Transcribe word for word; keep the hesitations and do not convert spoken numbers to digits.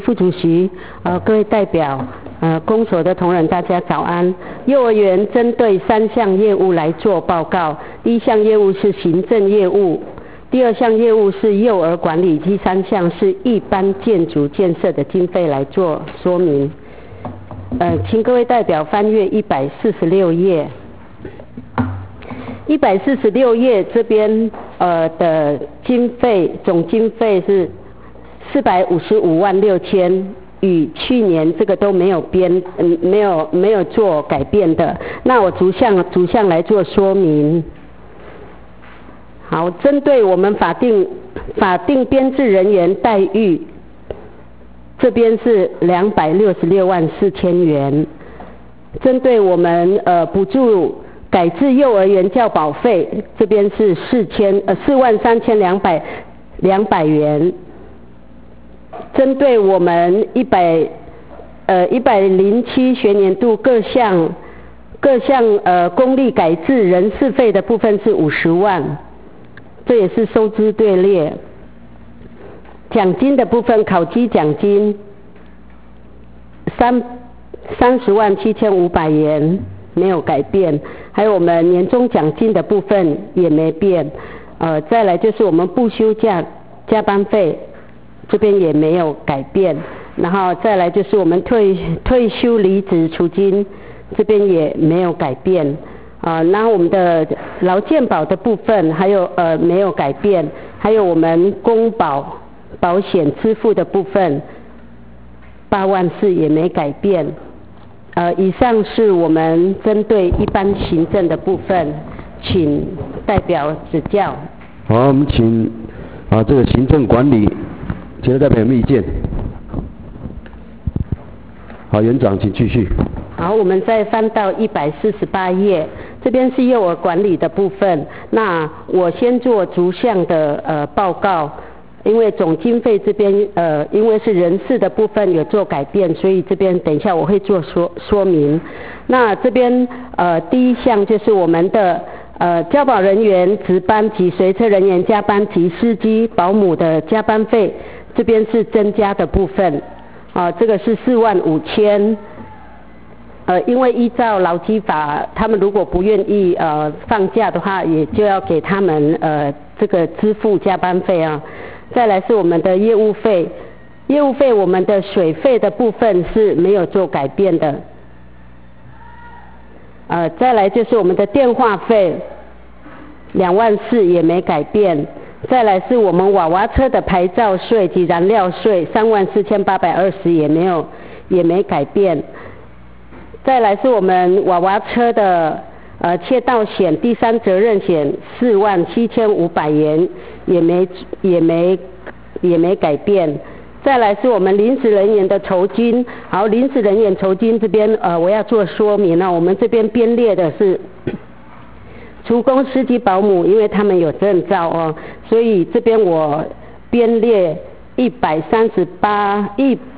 副主席，呃，各位代表，呃，公所的同仁，大家早安。幼儿园针对三项业务来做报告，第一项业务是行政业务，第二项业务是幼儿管理，第三项是一般建筑建设的经费来做说明。呃，请各位代表翻阅一百四十六页。一百四十六页这边呃的经费总经费是四百五十五万六千，与去年这个都没有编，嗯，没有没有做改变的。那我逐项逐项来做说明。好，针对我们法定法定编制人员待遇，这边是两百六十六万四千元。针对我们呃补助改制幼儿园教保费，这边是四千呃四万三千两百两百元。针对我们一百呃一百零七学年度各项各项呃公立改制人事费的部分是五十万，这也是收支队列。奖金的部分，考绩奖金三三十万七千五百元没有改变，还有我们年终奖金的部分也没变。呃，再来就是我们不休假加班费。这边也没有改变，然后再来就是我们退退休离职储金，这边也没有改变，啊、呃，然后我们的劳健保的部分还有呃没有改变，还有我们公保保险支付的部分八万四也没改变，呃，以上是我们针对一般行政的部分，请代表指教。 好，我们请啊这个行政管理。请代表有没有意见？好，园长请继续。 好，我们再翻到一百四十八页，这边是幼儿管理的部分。那我先做逐项的呃报告，因为总经费这边呃因为是人事的部分有做改变，所以这边等一下我会做说说明。那这边呃第一项就是我们的呃教保人员值班及随车人员加班及司机保姆的加班费。这边是增加的部分，啊，这个是四万五千，呃，因为依照劳基法，他们如果不愿意呃放假的话，也就要给他们呃这个支付加班费啊。再来是我们的业务费，业务费我们的水费的部分是没有做改变的，呃，再来就是我们的电话费两万四也没改变。再来是我们娃娃车的牌照税及燃料税三万四千八百二十也没有也没改变。再来是我们娃娃车的呃窃盗险第三责任险四万七千五百元也没也没也没改变。再来是我们临时人员的酬金，好，临时人员酬金这边呃我要做说明啊，我们这边编列的是。厨工、司机、保姆，因为他们有证照哦，所以这边我编列一百三十八、一